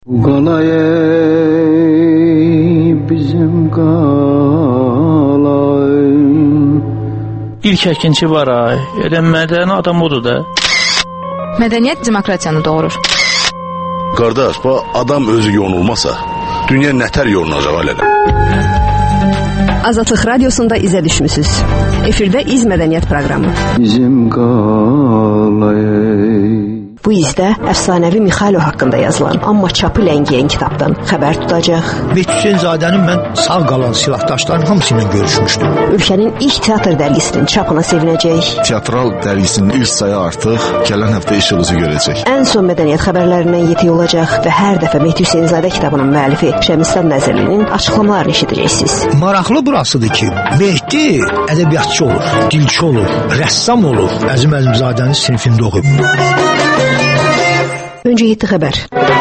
Qalay bizim qalay. İlk əkinçi var ay. Elə mədəni adam odur da. Mədəniyyət demokratiyanı doğurur. Qardaş, bu adam özü yonulmasa, dünya nətər yolunacaq alədə? Azadlıq Radiosunda izə düşmüsünüz. Efirdə İz Mədəniyyət proqramı. Bizim qalay. Bu izdə əfsanəvi Mixailo haqqında yazılan, amma çapı ləngiyən kitabdan xəbər tutacaq. Hüseynzadənin mən sağ qalan silahdaşların hamısı ilə görüşmüşdüm. Ölkənin ilk teatr dərgisinin çapına sevinəcək. Teatral dərgisinin ilk sayı artıq gələn həftə işığımızı görəcək. Ən son mədəniyyət xəbərlərindən yetik olacaq və hər dəfə Hüseynzadə kitabının müəllifi Şəmistad Nəzərlinin açıqlamalarını eşidəcəksiniz. Maraqlı burasıdır ki, Mehdi ədəbiyyatçı olur, dilçi olur, rəssam olur. Əzim Əzimzadənin sinifində oxuyub. Öncə 7 xəbər.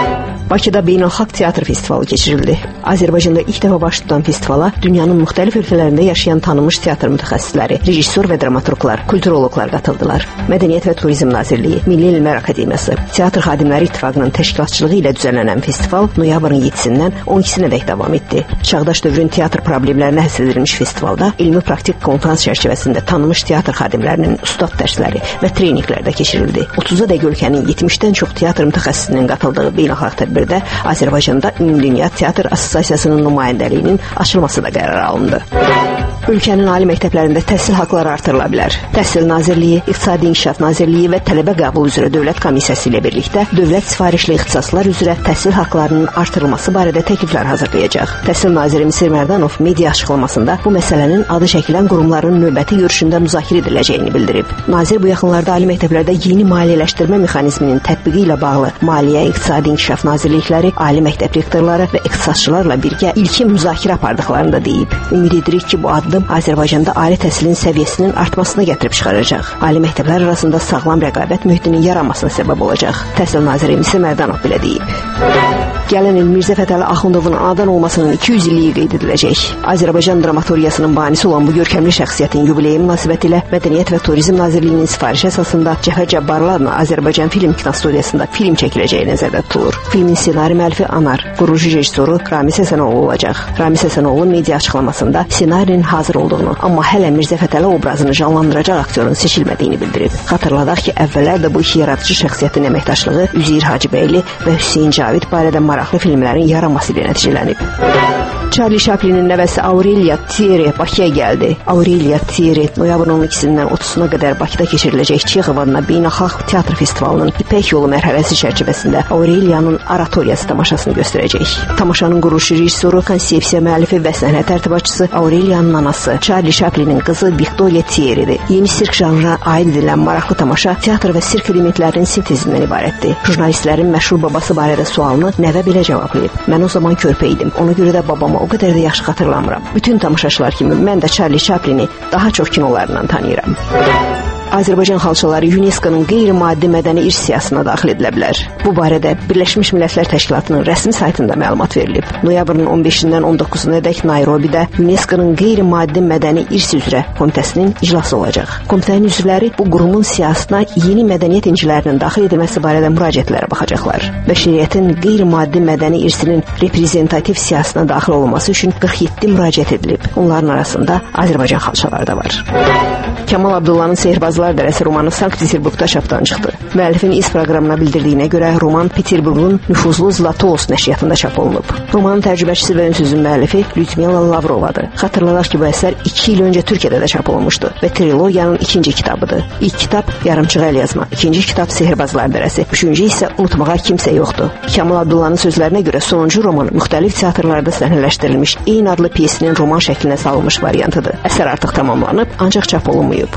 Bakıda Beynəlxalq Teatr Festivalı keçirildi. Azərbaycanda ilk dəfə baş tutan festivala dünyanın müxtəlif ölkələrində yaşayan tanınmış teatr mütəxəssisləri, rejissor və dramaturqlar, kulturoloqlar qatıldılar. Mədəniyyət və Turizm Nazirliyi, Milli Elmlər Akademiyası, Teatr Xadimləri İttifaqının təşkilatçılığı ilə düzənlənən festival noyabrın 7-dən 12-sinədək davam etdi. Çağdaş dövrün teatr problemlərinə həsr edilmiş festivalda elmi-praktik konfrans çərçivəsində tanınmış teatr xadimlərinin ustad dərsləri və treninqlər də keçirildi. 30-a dək ölkənin 70-dən çox teatr mütəxəssisinin qatıldığı beynəlxalq tədbirdə Azərbaycanda Ümumdünya Teatr Assosiasiyasının nümayəndəliyinin açılması da qərar alındı. Ölkənin ali məktəblərində təhsil haqqları artırıla bilər. Təhsil Nazirliyi, İqtisadi İnkişaf Nazirliyi və Tələbə Qəbul üzrə Dövlət Komissiyası ilə birlikdə dövlət sifarişli ixtisaslar üzrə təhsil haqqlarının artırılması barədə təkliflər hazırlayacaq. Təhsil naziri Misir Mərdanov media açıqlamasında bu məsələnin adı çəkilən qurumların növbəti görüşündə müzakirə ediləcəyini bildirib. Nazir bu yaxınlarda ali məktəblərdə yeni maliyyələşdirmə mexanizminin tətbiqi ilə bağlı Maliyyə, İqtisadi İnkişaf Nazirlikləri, ali məktəb rektorları və ixtisasçılarla birgə ilkin müzakirə apardıqlarını da deyib. Ümid edirik ki, bu addım Azərbaycanda ali təhsilin səviyyəsinin artmasına gətirib çıxaracaq. Ali məktəblər arasında sağlam rəqabət mühitinin yaranmasına səbəb olacaq. Təhsil naziri Misir Mərdanov belə deyib. Gələn il Mirzə Fətəli Axundovun anadan olmasının 200 illiyi qeyd ediləcək. Azərbaycan dramaturgiyasının banisi olan bu görkəmli şəxsiyyətin yubileyi münasibətilə Mədəniyyət və Turizm Nazirliyinin sifarişi əsasında Cəfər Cabbarlı Azərbaycan Film Kinostudiyasında film çəkiləcəyi nəzərdə tutulur. Filmin ssenari müəllifi Anar, qurucu rejissoru Ramiz Həsənoğlu olacaq. Ramiz Həsənoğlu media açıqlamasında ssenarinin hazır olduğunu, amma hələ Mirzə Fətəli obrazını canlandıracaq aktyorun seçilmədiyini bildirib. Xatırladaq ki, əvvəllər də bu iki yaradıcı şəxsiyyətin əməkdaşlığı Üzeyir Hacıbəyli və Hüseyn Cavid barədə maraqlı filmlərin yaranması ilə nəticələnib. Charlie Chaplin'in nəvəsi Aurelia Thierry Bakıya gəldi. Aurelia Thierry noyabrın 12-dən 30-una qədər Bakıda keçiriləcək Çexov adına Beynəlxalq Teatr Festivalının İpək yolu mərhələsi çərçivəsində Aurelia'nın oratoriyası tamaşasını göstərəcək. Tamaşanın qurucu rejissoru, konsepsiya müəllifi və səhnə tərtibatçısı Aurelia'nın anası Charlie Chaplin'in qızı Victoria Thierry'dir. Yeni sirk janrına aid edilən maraqlı tamaşa teatr və sirk elementlərinin sintezindən ibarətdir. Jurnalistlərin məşhur babası barədə sualını nəvə belə cavablayıb. Mən o zaman körpə idim. Ona görə də babamı o qədər də yaxşı xatırlamıram. Bütün tamaşaçılar kimi mən də Charlie Chaplin'i daha çox kinolarından tanıyıram. Azərbaycan xalçaları UNESCO-nun qeyri-maddi mədəni irs siyahısına daxil edilə bilər. Bu barədə Birləşmiş Millətlər Təşkilatının rəsmi saytında məlumat verilib. Noyabrın 15-dən 19-nadək Nairobidə UNESCO-nun qeyri-maddi mədəni irs üzrə komitəsinin iclası olacaq. Komitənin üzvləri bu qurumun siyahısına yeni mədəniyyət incilərinin daxil edilməsi barədə müraciətlərə baxacaqlar. Bəşəriyyətin qeyri-maddi mədəni irsinin reprezentativ siyahısına daxil olunması üçün 47 müraciət edilib. Onların arasında Azərbaycan xalçaları da var. Kamal Abdullah'ın Sehirbazlar Dərəsi romanı Sankt-Peterburqda çapdan çıxdı. Müəllifin iz proqramına bildirdiyinə görə roman Peterburqun nüfuzlu Zlatoos nəşriyyatında çap olunub. Romanın tərcüməçisi və ünsüzün müəllifi Lyudmila Lavrovadır. Xatırladaq ki, bu əsər 2 il öncə Türkiyədə də çap olunmuşdu və trilogiyanın ikinci kitabıdır. İlk kitab yarımçıq əl yazma, ikinci kitab Sehirbazlar Dərəsi, üçüncü isə Unutmağa kimsə yoxdur. Kamal Abdullah'ın sözlərinə görə sonuncu roman müxtəlif teatrlarda səhnələşdirilmiş eyni adlı piyesinin roman şəklinə salınmış variantıdır. Əsər artıq tamamlanıb, ancaq çap olunmayıb.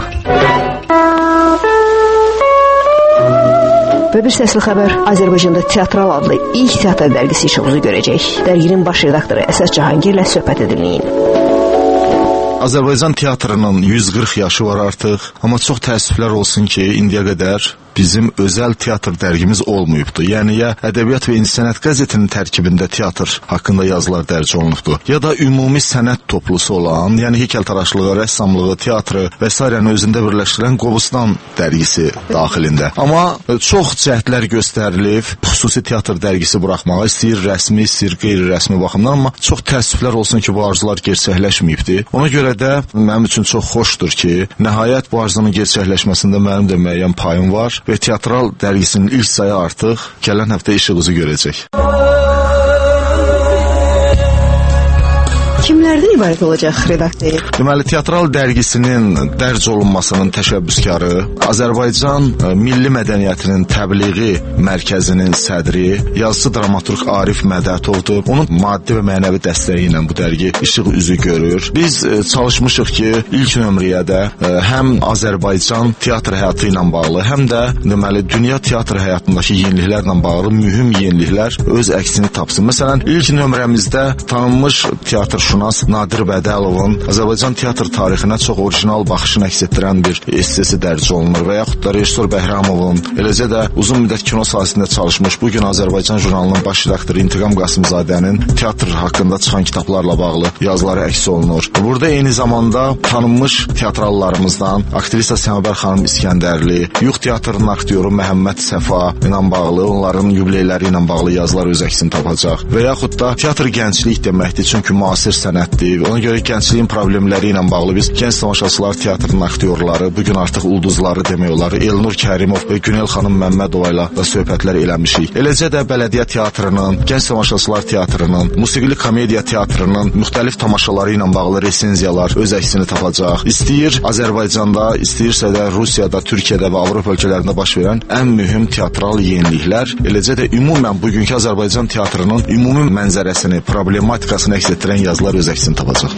Və bir səsli xəbər, Azərbaycanda Teatral adlı ilk teatr dərgisi işığımızı görəcək. Dərginin baş redaktoru Əsas Cahangirlə söhbət edilməyin. Azərbaycan teatrının 140 yaşı var artıq, amma çox təəssüflər olsun ki, indiyə qədər bizim özəl teatr dərgimiz olmayıbdı. Yəni ya Ədəbiyyat və İncəsənət qəzetinin tərkibində teatr haqqında yazılar dərc olunubdu, ya da ümumi sənət toplusu olan, yəni heykəltaraşlığı, rəssamlığı, teatrı və s. özündə birləşdirən Qobustan dərgisi daxilində. Amma çox cəhdlər göstərilib, xüsusi teatr dərgisi buraxmağa, istəyir rəsmi, istəyir qeyri-rəsmi baxımdan, amma çox təəssüflər olsun ki, bu arzular gerçəkləşməyibdi. Ona görə də mənim üçün çox xoşdur ki, nəhayət bu arzunun gerçəkləşməsində mənim də müəyyən payım var və teatral dərgisinin ilk sayı artıq gələn həftə işıq üzü görəcək. Kimlərdən ibarət olacaq redaktor? Deməli, teatral dərgisinin dərc olunmasının təşəbbüskarı Azərbaycan Milli Mədəniyyətinin Təbliği Mərkəzinin sədri, yazıcı dramaturq Arif Mədətovdur. Onun maddi və mənəvi dəstəyi ilə bu dərgi işıq üzü görür. Biz çalışmışıq ki, ilk nömrəyə də həm Azərbaycan teatr həyatı ilə bağlı, həm də deməli, dünya teatr həyatındakı yeniliklərlə bağlı mühüm yeniliklər öz əksini tapsın. Məsələn, ilk nömrəmizdə tanınmış teatrşünas Nadir Bədəlovun Azərbaycan teatr tarixinə çox orijinal baxışını əks etdirən bir essesi dərc olunur və yaxud da rejissor Bəhramovun, eləcə də uzun müddət kino sahəsində çalışmış, bugün Azərbaycan jurnalının baş redaktoru İntiqam Qasımzadənin teatr haqqında çıxan kitablarla bağlı yazıları əks olunur. Burada eyni zamanda tanınmış teatrallarımızdan aktrisa Səmabər xanım İskəndərli, Yux teatrının aktyoru Məhəmməd Səfa ilə bağlı, onların yubileyləri ilə bağlı yazılar öz əksini tapacaq. Və yaxud da teatr gənclik deməkdir, çünki müasir sənətdir. Ona görə gəncliyin problemləri ilə bağlı biz Gənc Tamaşaçılar Teatrının aktyorları, bugün artıq ulduzları demək olar, Elnur Kərimov və Günel xanım Məmmədova ilə da söhbətlər eləmişik. Eləcə də Bələdiyyə Teatrının, Gənc Tamaşaçılar Teatrının, Musiqili Komediya Teatrının müxtəlif tamaşaları ilə bağlı resenziyalar öz əksini tapacaq. İstəyir Azərbaycanda, istəyirsə də Rusiyada, Türkiyədə və Avropa ölkələrində baş verən ən mühüm teatral yeniliklər, eləcə də ümumən bugünkü Azərbaycan teatrının ümumi mənzərəsini, problematikasını əks etdirən yazılar öz əksini tapacaq.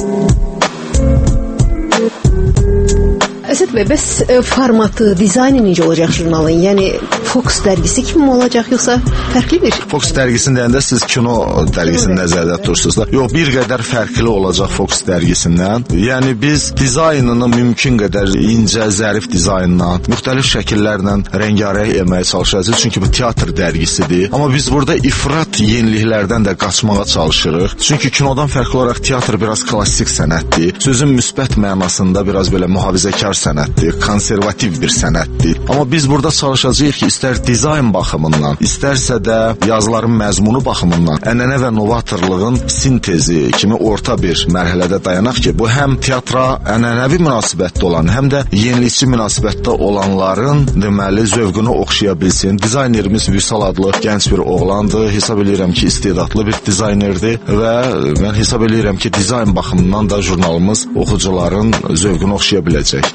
Əsəd bəy, bəs formatı, dizayni necə olacaq jurnalın? Yəni Fox dərgisi kimi olacaq, yoxsa fərqli bir? Fox dərgisini deyəndə siz kino dərgisini nəzərdə tutursunuz da. Yox, bir qədər fərqli olacaq Fox dərgisindən. Yəni biz dizaynını mümkün qədər incə, zərif dizaynla, müxtəlif şəkillərlə rəngarəng etməyə çalışacağıq. Çünki bu teatr dərgisidir. Amma biz burada ifrat yeniliklərdən də qaçmağa çalışırıq. Çünki kinodan fərqli olaraq teatr biraz klassik sənətdir. Sözün müsbət mənasında biraz belə mühafizəkar sənətdir, konservativ bir sənətdir. Amma biz burada çalışacağıq ki, istər dizayn baxımından, istərsə də yazıların məzmunu baxımından ənənə və novatorluğun sintezi kimi orta bir mərhələdə dayanaq ki, bu həm teatra ənənəvi münasibətdə olan, həm də yenilikçi münasibətdə olanların deməli zövqünü oxşaya bilsin. Dizaynerimiz Vüsal adlı gənc bir oğlandır. Hesab edirəm ki, istedadlı bir dizaynerdir və mən hesab edirəm ki, dizayn baxımından da jurnalımız oxucuların zövqünü oxşaya biləcək.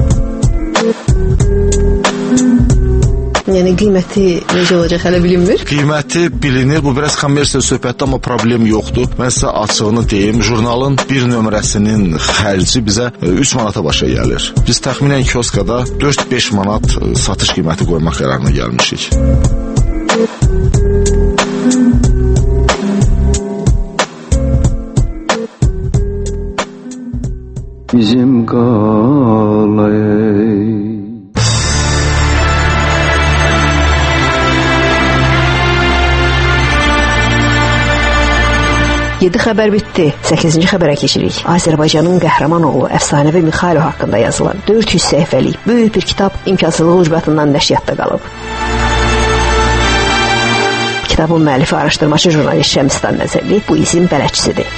Yəni qiyməti necə olacaq hələ bilinmir? Qiyməti bilinir. Bu biraz kommersiya söhbətdir, amma problem yoxdur. Mən sizə açığını deyim, jurnalın bir nömrəsinin xərci bizə 3 manata başa gəlir. Biz təxminən kioskada 4-5 manat satış qiyməti qoymaq qərarına gəlmişik. Bizim qalay 7 xəbər bitdi. 8-ci xəbərə keçirik. Azərbaycanın qəhrəman oğlu əfsanəvi Mixailo haqqında yazılan 400 səhifəlik böyük bir kitab imkansızlıq ucbatından nəşriyyatda qalıb. Kitabın müəllifi araşdırmacı jurnalist Şəmistan Nəzərli bu izin bələdçisidir.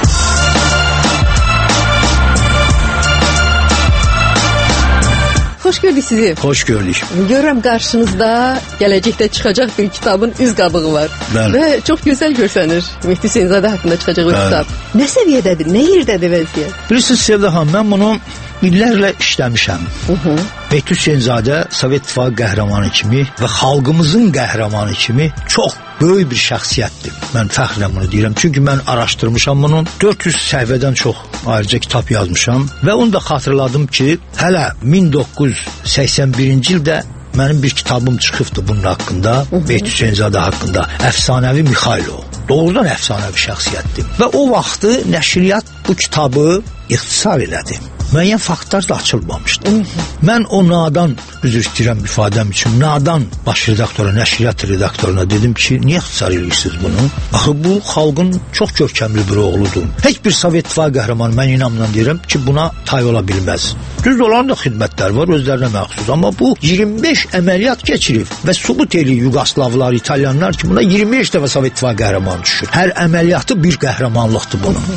Xoş gördük sizi. Xoş gördük. Görürəm qarşınızda gələcəkdə çıxacaq bir kitabın üz qabığı var. Bəli. Və çox gözəl görsənir. Mehdi Hüseynzadə haqqında çıxacaq bir kitab. Nə səviyyədədir, nə yerdədir vəziyyət? Bilirsiniz Sevda xanım, mən bunu illərlə işləmişəm. Mehdi Hüseynzadə Sovet İttifaqı qəhrəmanı kimi və xalqımızın qəhrəmanı kimi çox böyük bir şəxsiyyətdir. Mən fəxrlə bunu deyirəm. Çünki mən araşdırmışam bunun. 400 səhifədən çox ayrıca kitab yazmışam və onu da xatırladım ki, hələ 1981-ci ildə mənim bir kitabım çıxıbdı bunun haqqında, Mehdi Hüseynzadə haqqında, əfsanəvi Mixailo. Doğrudan əfsanəvi şəxsiyyətdir. Və o vaxtı nəşriyyat bu kitabı ixtisar elədi. müəyyən faktlar da açılmamışdı. Mən o nadan, üzr istəyirəm ifadəm üçün, nadan baş redaktora, nəşriyyat redaktoruna dedim ki, niyə ixtisar edirsiniz bunu? Axı bu xalqın çox görkəmli bir oğludur. Heç bir Sovet İttifaqı qəhrəmanı mən inamla deyirəm ki, buna tay ola bilməz. Düz olan da xidmətlər var, özlərinə məxsus. Amma bu 25 əməliyyat keçirib və sübut eləyir Yugoslavlar, İtalyanlar ki, buna 25 dəfə Sovet İttifaqı qəhrəmanı düşür. Hər əməliyyatı bir qəhrəmanlıqdır bunun.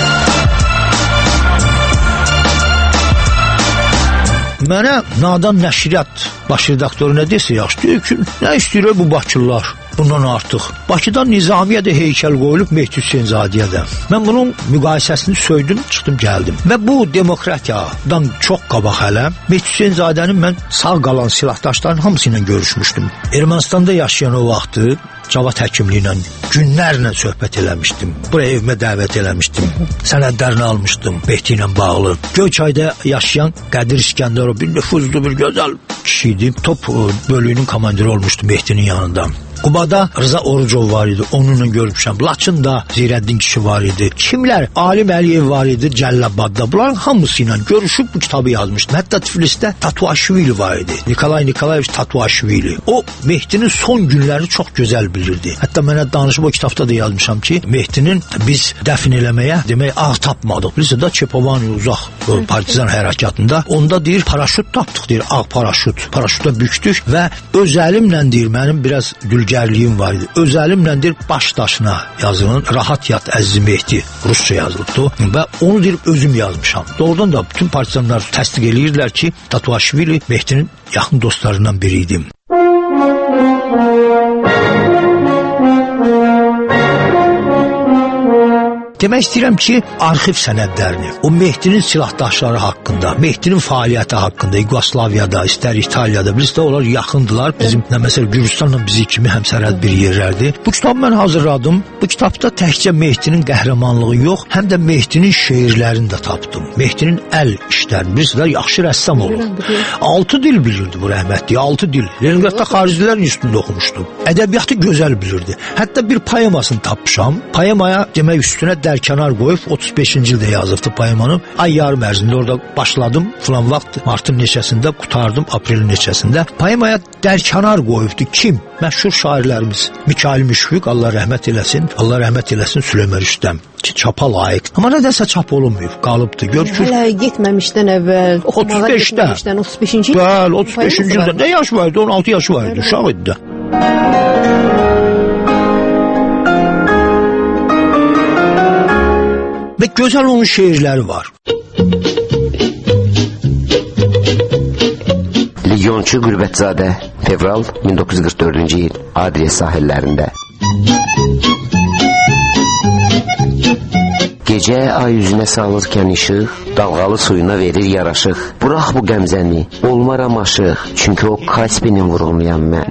Mənə nadan nəşriyyat baş redaktoru nə desə yaxşı, deyir ki, nə istəyir bu Bakılılar? Bundan artıq. Bakıdan Nizamiyə də heykəl qoyulub, Mehdi Hüseynzadəyə də. Mən bunun müqayisəsini söydüm, çıxdım, gəldim. Və bu demokratiyadan çox qabaq hələ Mehdi Hüseynzadənin mən sağ qalan silahdaşların hamısı ilə görüşmüşdüm. Ermənistanda yaşayan o vaxtı Cavad həkimli ilə günlərlə söhbət eləmişdim. Buraya evimə dəvət eləmişdim. Sənədlərini almışdım Mehdi ilə bağlı. Göyçayda yaşayan Qədir İskəndərov bir nüfuzlu, bir gözəl kişi idi. Top bölüyünün komandiri olmuşdu Mehdinin yanında. Qubada Rıza Orucov var idi, onunla görmüşəm. Laçında Zeyrəddin kişi var idi. Kimlər? Alim Əliyev var idi Cəllabadda. Bunların hamısı ilə görüşüb bu kitabı yazmışdım. Hətta Tiflisdə Tatuaşvili var idi. Nikolay Nikolayeviç Tatuaşvili. O Mehdinin son günlərini çox gözəl bilirdi. Hətta mənə danışıb o kitabda da yazmışam ki, Mehdinin biz dəfn eləməyə demək ağ tapmadıq. Biz də Çepovani uzaq partizan hərəkatında onda deyir paraşüt tapdıq deyir, ağ paraşüt. Paraşütə bükdük və öz əlimlə deyir mənim biraz gülgərliyim var idi. Öz əlimlə deyir baş daşına yazılan Rahat yat Əziz Mehdi rusca yazılıbdı və onu deyir özüm yazmışam. Doğrudan da bütün partizanlar təsdiq edirdilər ki, Tatuaşvili Mehdinin yaxın dostlarından biri idi. Demək istəyirəm ki, arxiv sənədlərini, o Mehdinin silahdaşları haqqında, Mehdinin fəaliyyəti haqqında, Yugoslaviyada, istər İtaliyada, bizdə onlar yaxındılar. Bizim, məsələn, Gürcüstanla bizi kimi həmsərhəd bir yerlərdir. Bu kitabı mən hazırladım. Bu kitabda təkcə Mehdinin qəhrəmanlığı yox, həm də Mehdinin şeirlərini də tapdım. Mehdinin əl işlərini, bizdə yaxşı rəssam olur. 6 dil bilirdi bu rəhmətli, 6 dil. Leningradda xaricilərin üstündə oxumuşdu. Ədəbiyyatı gözəl bilirdi. Hətta bir poemasını tapmışam. Poemaya demək üstünə dərkənar qoyub 35-ci ildə yazıbdı poemanı. Ay yarım ərzində orada başladım filan vaxt martın neçəsində qutardım aprelin neçəsində. Poemaya dərkənar qoyubdu. Kim? Məşhur şairlərimiz. Mikail Müşfiq, Allah rəhmət eləsin. Allah rəhmət eləsin Süleyman Rüstəm. Ki çapa layiq. Amma nədənsə çap olunmayıb, qalıbdı. Görüşür. Hələ getməmişdən əvvəl, oxumağa getməmişdən 35-ci il. Bəli, 35-ci ildə. Nə yaş var idi? 16 yaşı var idi. Uşaq idi də. Və gözəl onun şeirləri var. Legionçu Qürbətzadə, fevral 1944-cü il, Adriya sahillərində. Gecə ay üzünə salırkən işıq, dalğalı suyuna verir yaraşıq. Bırax bu qəmzəni, olmaram aşıq, çünki o Kaspinin vurğunuyam mən.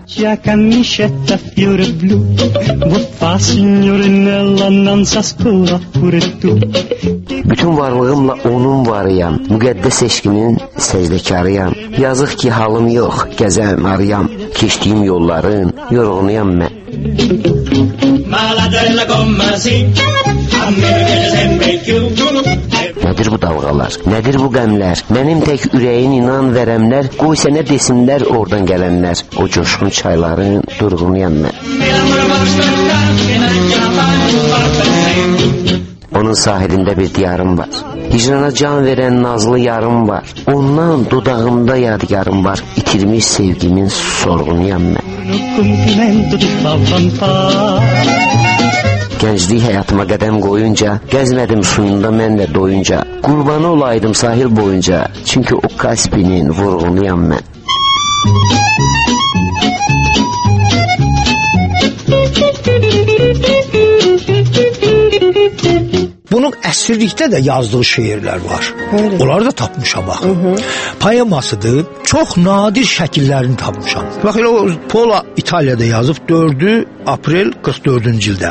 Bütün varlığımla onun varıyam, müqəddəs eşqimin səcdəkarıyam. Yazıq ki halım yox, gəzəm, arıyam, keçdiyim yolların yorğunuyam mən. Nədir bu dalğalar, nədir bu qəmlər? Mənim tək ürəyin inan verəmlər, qoy sənə desinlər oradan gələnlər. O coşqun çayların durğunuyam mən. Onun sahilində bir diyarım var. Hicrana can verən nazlı yarım var. Ondan dodağımda yadigarım var. İtirmiş sevgimin sorğunuyam mən. Gənclik həyatıma qədəm qoyunca, gəzmədim suyunda mən də doyunca, qurbanı olaydım sahil boyunca, çünki o Kaspinin vurğunuyam mən. Bunun əsirlikdə də yazdığı şeirlər var. Öyle. Onları da tapmışam bax. Poemasıdır. Çox nadir şəkillərini tapmışam. Bax elə o Pola İtaliyada yazıb 4 aprel 44-cü ildə.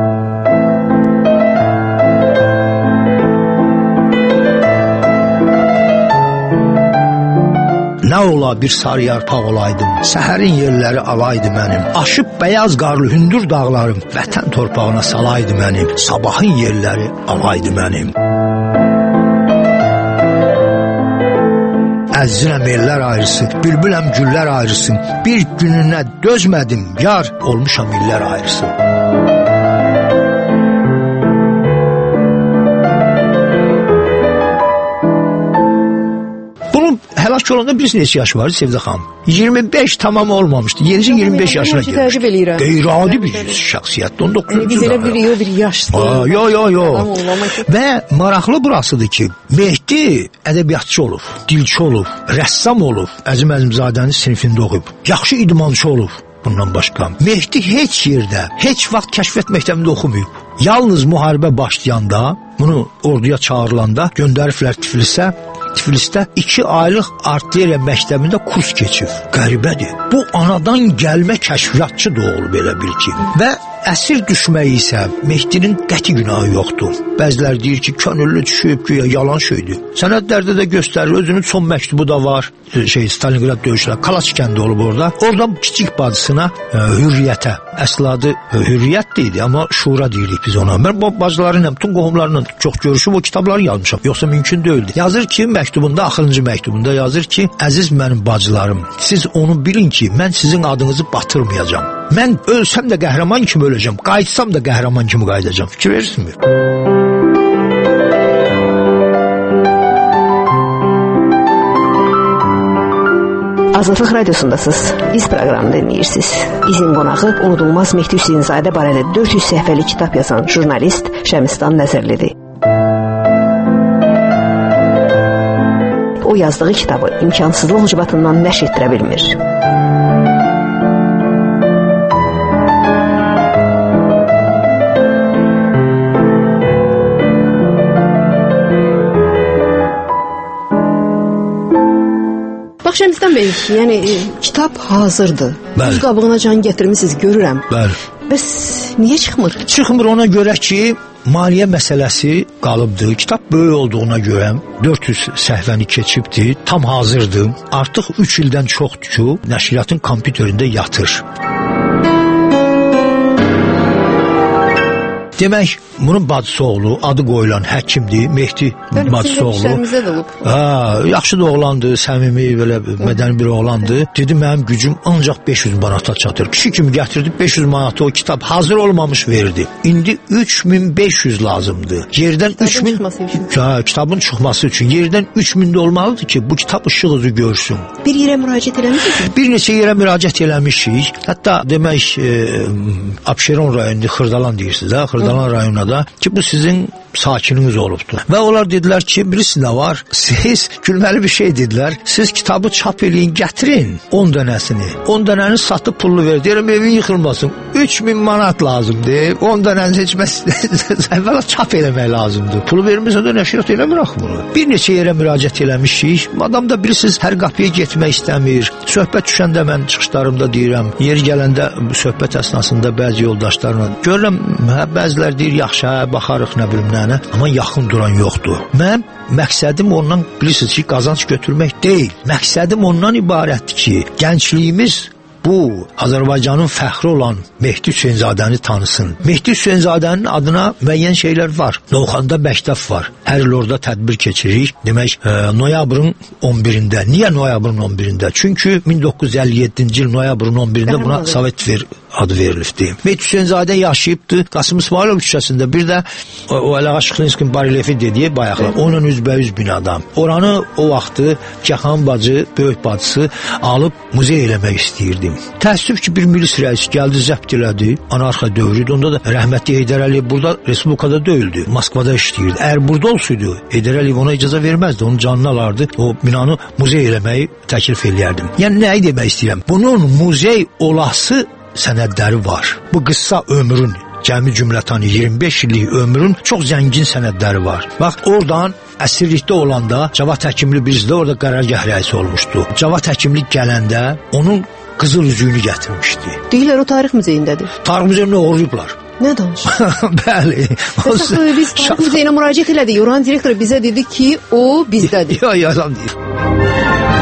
Nə ola bir sarı yarpaq olaydım, səhərin yerləri alaydı mənim, aşıb bəyaz qarlı hündür dağlarım, vətən torpağına salaydı mənim, sabahın yerləri alaydı mənim. Əzzinəm ellər ayrısı, bülbüləm güllər ayrısın. Bir gününə dözmədim, yar olmuşam illər ayrısı. Həlak olanda bilirsiniz neçə yaşı var Sevdə xanım? 25 tamam olmamışdı. Yenici 25 yaşına gelmişdi. Qeyri-adi bir şəxsiyyətdir. 19-cu biz elə bir yaşdır. Yo. Və maraqlı burasıdır ki, Mehdi ədəbiyyatçı olub, dilçi olub, rəssam olub, Əzim Əzimzadənin sinifində oxuyub, yaxşı idmançı olub. Bundan başqa Mehdi heç yerdə, heç vaxt kəşfiyyat məktəbində oxumayıb. Yalnız müharibə başlayanda, bunu orduya çağırılanda göndəriflər Tiflisdə 2 aylıq artilleriya məktəbində kurs keçib. Qəribədir. Bu anadan gəlmə kəşfiyyatçı da olub elə bil ki. Və əsir düşməyi isə Mehdinin qəti günahı yoxdur. Bəzilər deyir ki, könüllü düşüb ki, yalan şeydir. Sənədlərdə də göstərir, özünün son məktubu da var. Stalingrad döyüşləri, Kalaç kəndi olub orada. Oradan kiçik bacısına Hürriyyətə, əsl adı Hürriyyət deyildi, amma Şura deyirik biz ona. Mən bu bacılarıyla, bütün qohumlarla çox görüşüb o kitabları yazmışam. Yoxsa mümkün deyildi. Yazır ki, məktubunda, axırıncı məktubunda yazır ki, əziz mənim bacılarım, siz onu bilin ki, mən sizin adınızı batırmayacağam. Mən ölsəm də qəhrəman kimi öləcəm, qayıtsam da qəhrəman kimi qayıdacağam. Fikir verirsinizmi? Azadlıq Radiosundasınız. Biz proqramını dinləyirsiniz. Bizim qonağı unudulmaz Mehdi Hüseynzadə barədə 400 səhifəli kitab yazan jurnalist Şəmistan Nəzərlidir. O yazdığı kitabı imkansızlıq ucbatından nəşr etdirə bilmir. Bax Şəmistan bəy, yəni kitab hazırdır. Öz qabığına can gətirmisiniz, görürəm. Bəli. Bəs niyə çıxmır? Çıxmır ona görə ki, maliyyə məsələsi qalıbdır. Kitab böyük olduğuna görə 400 səhifəni keçibdir, tam hazırdır. Artıq 3 ildən çoxdur ki, nəşriyyatın kompüterində yatır. Demək, bunun bacısı oğlu, adı qoyulan həkimdir, Mehdi bacısı oğlu. Yaxşı da oğlandı, səmimi, belə mədəni bir oğlandı. Dedi, mənim gücüm ancaq 500 manata çatır. Kişi kimi gətirdi, 500 manata o kitab hazır olmamış verdi. İndi 3500 lazımdır. Yerdən 3000 kitabın çıxması üçün yerdən 3000 də olmalıdır ki, bu kitab işıq üzü görsün. Bir yerə müraciət eləmişsiniz? Bir neçə yerə müraciət eləmişik. Hətta demək Abşeron rayonunda Xırdalan deyirsiniz də, Xırdalan rayonuna da ki, bu sizin sakininiz olubdur. Və onlar dedilər ki, birisi də var, siz gülməli bir şey dedilər, siz kitabı çap eləyin, gətirin 10 dənəsini. 10 dənəni satıb pullu ver, deyirəm evin yıxılmasın. 3000 manat lazımdır. 10 dənəni seçməsi əvvəla çap eləmək lazımdır. Pulu vermirsə də nəşriyyat eləmir axı bunu. Bir neçə yerə müraciət eləmişik. Adam da bilirsiniz, hər qapıya getmək istəmir. Söhbət düşəndə mən çıxışlarımda deyirəm, yeri gələndə söhbət əsnasında bəzi yoldaşlarla görürəm, bəzilər deyir, yaxşı, baxarıq, nə bilim, nənə, amma yaxın duran yoxdur. Mən məqsədim ondan, bilirsiniz ki, qazanc götürmək deyil. Məqsədim ondan ibarətdir ki, gəncliyimiz bu Azərbaycanın fəxri olan Mehdi Hüseynzadəni tanısın. Mehdi Hüseynzadənin adına müəyyən şeylər var. Novxanda məktəb var. Hər il orada tədbir keçiririk. Demək, noyabrın 11-də. Niyə noyabrın 11-də? Çünki 1957-ci il noyabrın 11-də buna Sovet adı verilibdi. Mehdi Hüseynzadə yaşayıbdı Qasım İsmailov küçəsində. Bir də o Əlağa Şıxlinskinin barelefi dediyi bayaqlar. Onun üzbəyüz binada. Oranı o vaxtı Cahan bacı, böyük bacısı alıb muzey eləmək istəyirdi. Təəssüf ki, bir milis rəisi gəldi, zəbt elədi. Anarxiya dövrüydü. Onda da rəhmətli Heydər Əliyev burada Respublikada deyildi. Moskvada işləyirdi. Əgər burada olsaydı, Heydər Əliyev ona icazə verməzdi. Onun canını alardı. O binanı muzey eləməyi təklif eləyərdim. Yəni nəyi demək istəyirəm? Bunun muzey olası sənədləri var. Bu qısa ömrün, cəmi cümlətanı 25 illik ömrün çox zəngin sənədləri var. Bax, oradan əsirlikdə olanda Cavad Həkimli birisi də orada qərargah rəisi olmuşdu. Cavad Həkimli gələndə onun qızıl üzüyünü gətirmişdi. Deyirlər o tarix muzeyindədir. Tarix muzeyində oğurlayıblar. Nə danışır? Bəli. Biz tarix muzeyinə müraciət elədik. Oranın direktoru bizə dedi ki, o bizdədir. Yalan deyir.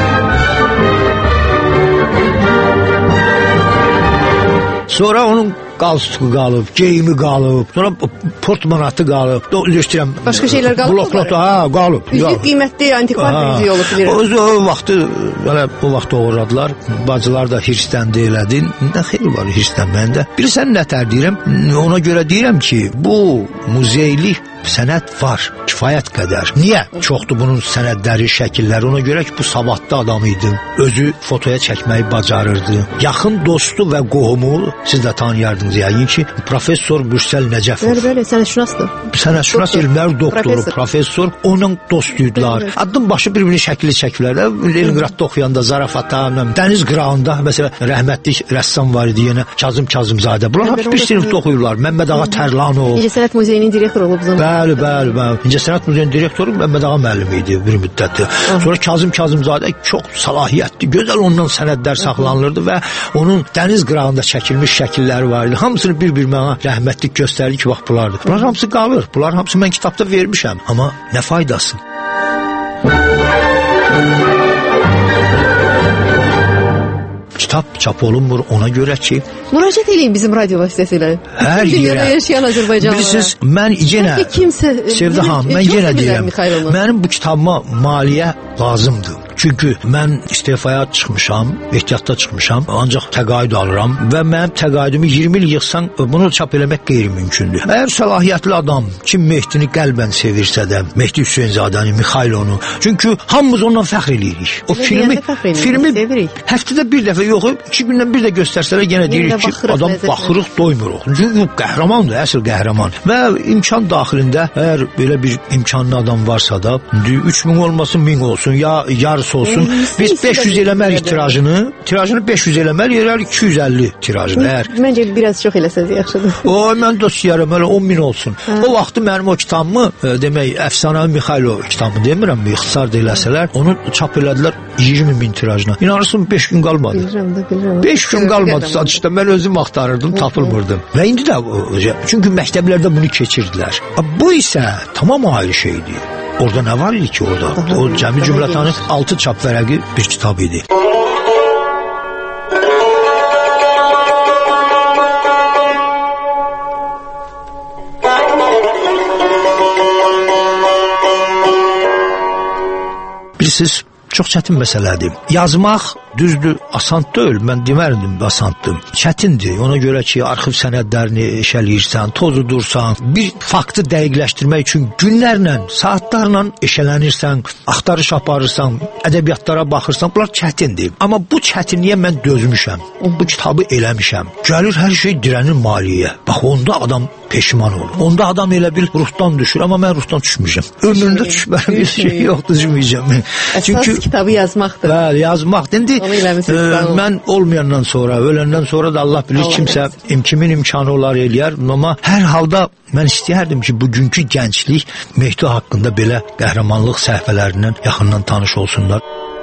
Sonra onun qalstuku qalıb, geyimi qalıb, sonra portmanatı qalıb, üzləşdirəm. Başqa şeylər qalıb. Bloknotu, qalıb. Üzük qiymətli antikvar bir üzük olub bilirəm. O vaxtı, o vaxt doğradılar, bacılar da hirsləndi elədi. Nə xeyri var hirslənməndə? Bilirsən nətər deyirəm? Ona görə deyirəm ki, bu muzeylik sənət var, kifayət qədər. Niyə? Çoxdur bunun sənədləri, şəkilləri. Ona görə ki, bu savadlı adam idi. Özü fotoya çəkməyi bacarırdı. Yaxın dostu və qohumu, siz də tanıyardınız yəqin ki, professor Mürsəl Nəcəfov. Bəli, sənətşünasdır. Sənətşünas elmlər doktoru, professor. Onunla dostuydular. Addım başı bir-birinin şəkli çəkilər. Leninqradda oxuyanda, Zarafatda, dəniz qırağında, məsələn, rəhmətlik rəssam var idi, yenə Kazımzadə. Bunlar hamısı bir sinifdə oxuyurlar. Məmməd Ağa Tərlanov. İncəsənət Muzeyinin direktoru olub zaman. Bəli. İncəsənət Muzeyinin direktoru Məmməd Ağa müəllimi idi bir müddətdir. Sonra Kazımzadə çox səlahiyyətli, gözəl ondan sənədlər saxlanılırdı və onun dəniz qırağında çəkilmiş şəkilləri var idi. Hamısını bir-bir mənə rəhmətlik göstərir ki, bax bunlardır. Bunlar hamısı qalır. Bunlar hamısı mən kitabda vermişəm. Amma nə faydası? Kitab çap olunmur ona görə ki... Müraciət edin bizim radio vasitəsilə. Hər yerə yaşayan Azərbaycanlılara. Bilirsiniz, mən yenə... Sevda xanım, mən yenə deyirəm. Mənim bu kitabıma maliyyə lazımdır. Çünki mən istefaya çıxmışam, ehtiyatda çıxmışam, ancaq təqaüd alıram və mənim təqaüdümü 20 il yığsan, bunu çap eləmək qeyri-mümkündür. Əgər səlahiyyətli adam, kim Mehdini qəlbən sevirsə də, Mehdi Hüseynzadəni, Mixailonu, çünki hamımız ondan fəxr eləyirik. O filmi həftədə bir dəfə yox, 2 gündən bir də göstərsələr yenə deyirik ki, adam baxırıq, doymuruq. Çünki qəhrəmandır, əsl qəhrəman. Və imkan daxilində, əgər belə bir imkanlı adam varsa da, 3000 olmasın, 1000 olsun, ya yarısı olsun. Biz 500 eləmərik tirajını 500 eləmərik, yerər 250 tirajını. Məncə biraz çox eləsəz yaxşıdır. Mən də istəyirəm, elə 10.000 olsun. O vaxtı mənim o kitabımı, demək, Əfsanəvi Mixailo kitabı demirəm, ixtisar deyiləsələr, onu çap elədilər 20.000 tirajına. İnanırsın 5 gün qalmadı. Bilirəm. 5 gün qalmadı satışda. Mən özüm axtarırdım, tapılmırdım. Və indi də, çünki məktəblərdə bunu keçirdilər. Bu isə tamam ayrı şeydir. Orada nə var idi ki orada? O cəmi cümlətanı 6 çap vərəqi bir kitab idi. Bilirsiniz, çox çətin məsələdir. Yazmaq düzdür, asan deyil. Mən demərdim, asandır. Çətindir. Ona görə ki, arxiv sənədlərini eşələyirsən, tozudursan, bir faktı dəqiqləşdirmək üçün günlərlə, saatlarla eşələnirsən, axtarış aparırsan, ədəbiyyatlara baxırsan, bunlar çətindir. Amma bu çətinliyə mən dözmüşəm. Bu kitabı eləmişəm. Gəlir hər şey dirənir maliyyəyə. Bax, onda adam peşman olur. Onda adam elə bir ruhdan düşür, amma mən ruhdan düşmüşəm. Ömründə düşmərəm, bir şey yoxdur, düşməyəcəm. Əsas kitabı yazmaqdır. Bəli, yazmaqdır. İndi mən olmayandan sonra, öləndən sonra da Allah bilir kimsə, kimin imkanı olar eləyər. Amma hər halda mən istəyərdim ki, bugünkü gənclik Mehdi haqqında belə qəhrəmanlıq səhifələrindən yaxından tanış olsunlar.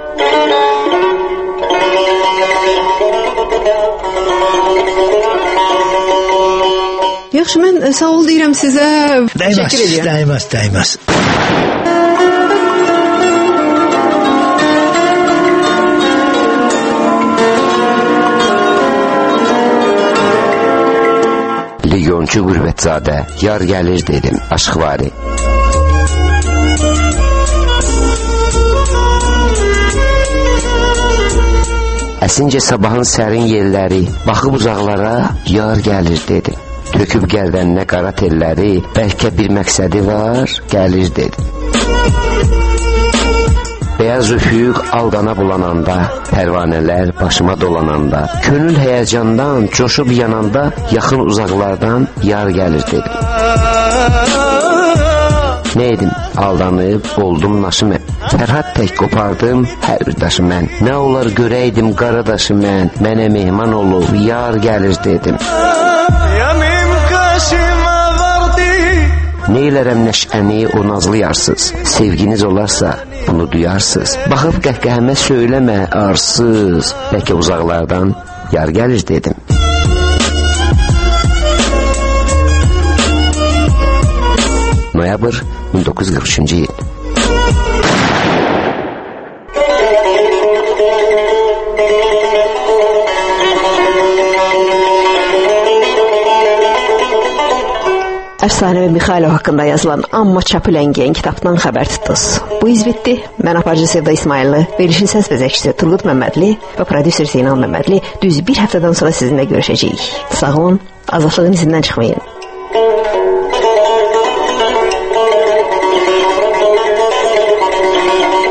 Yaxşı, mən sağ ol deyirəm sizə. Dəyməz. Legionçu Qürbətzadə, yar gəlir dedim, aşkvari. Əsince sabahın sərin yerləri, baxıb uzaqlara, yar gəlir dedim. Töküb gərdəninə qara telləri, bəlkə bir məqsədi var, gəlir dedim. Beyaz üfüq aldana bulananda, pərvanələr başıma dolananda, könül həyəcandan coşub yananda, yaxın uzaqlardan yar gəlir dedim. Nə edim? Aldanıb, oldum naşı mən. Fərhad tək qopardım, hər bir daşı mən. Nə olar görəydim qara daşı mən, mənə mehman olub, yar gəlir dedim. Neylərəm nəşəni o nazlı yarsız, sevginiz olarsa bunu duyarsız. Baxıb qəhqəhəmə söyləmə arsız, bəlkə uzaqlardan yar gəlir dedim. Noyabr 1943-cü il. Əfsanəvi Mixailov haqqında yazılan Amma çapı ləngiyən kitabdan xəbər tutdunuz. Bu izbitdi. Mən aparıcı Sevda İsmayıllı, verilişin səs vəzəkçisi Turqut Məmmədli və prodüser Zeynal Məmmədli düz bir həftədən sonra sizinlə görüşəcəyik. Sağ olun, azadlığın izindən çıxmayın.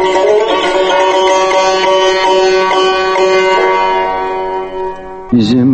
Bizim